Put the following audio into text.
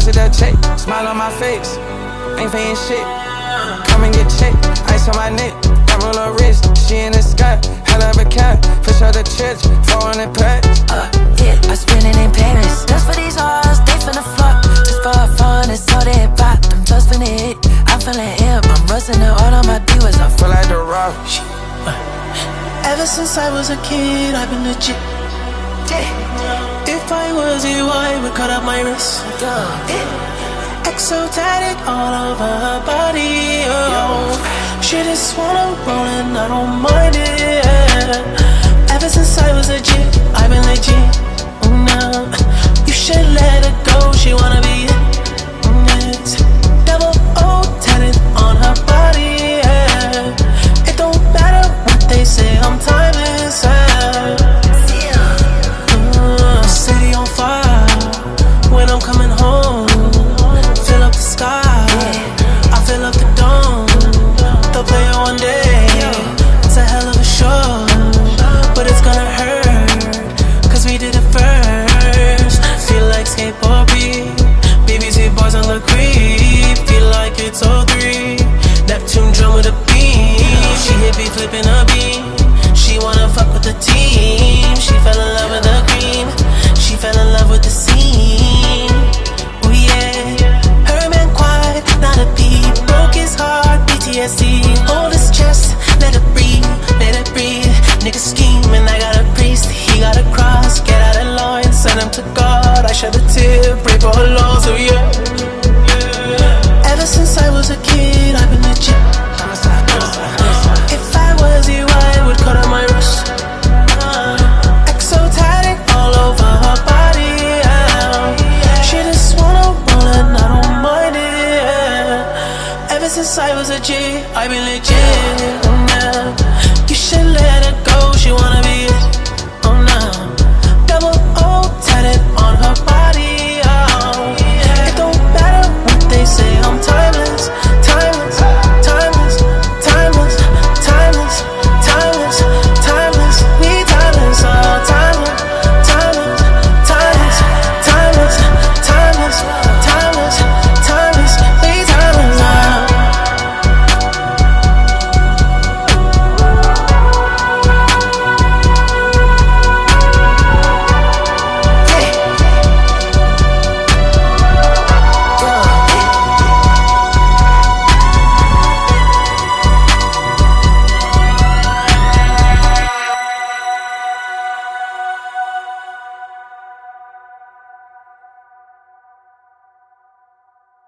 it that check, smile on my face. Ain't paying shit. Come and get checked, ice on my neck, diamond on wrist. She in the sky, hell of a cat. Fish out the church, 400 packs. Yeah, I spend it in Paris. Just for these hoes, they finna fuck. Just for fun, it's all they bought. Them just finna hit. I'm feeling hip, I'm rusting it all on my divas. I Feel like the rock. Ever since I was a kid, I've been legit. If I was you, I would cut up my wrist. Exotic all over her body, oh. She just wanna roll and I don't mind it, yeah. Ever since I was a G, I've been legit. No, you should let her go, she wanna be it. Yes. Double O tatted on her body, yeah. It don't matter what they say, I'm timeless, yeah. City on fire when I'm coming home. Fill up the sky, I fill up the dome. They'll play it one day, it's a hell of a show. But it's gonna hurt, cause we did it first. Feel like skateboard beat, BBC boys on the creep. Feel like it's 03, Neptune drum with a beam. She hit me flipping a beam. She wanna fuck with the team. She fell in love with the green. She fell in love with the scene. Oh yeah. Her man quiet, not a beat. Broke his heart, PTSD. Hold his chest, let it breathe, let it breathe. Nigga scheming, I got a priest. He got a cross, get out of line. Send him to God, I shed a tear. Pray for her laws, oh yeah. Ever since I was a kid, I've been legit. If I was you, I would cut on my wrist. Exotic all over her body, yeah. She just wanna roll and I don't mind it, yeah. Ever since I was a G, I've been legit, yeah. You should let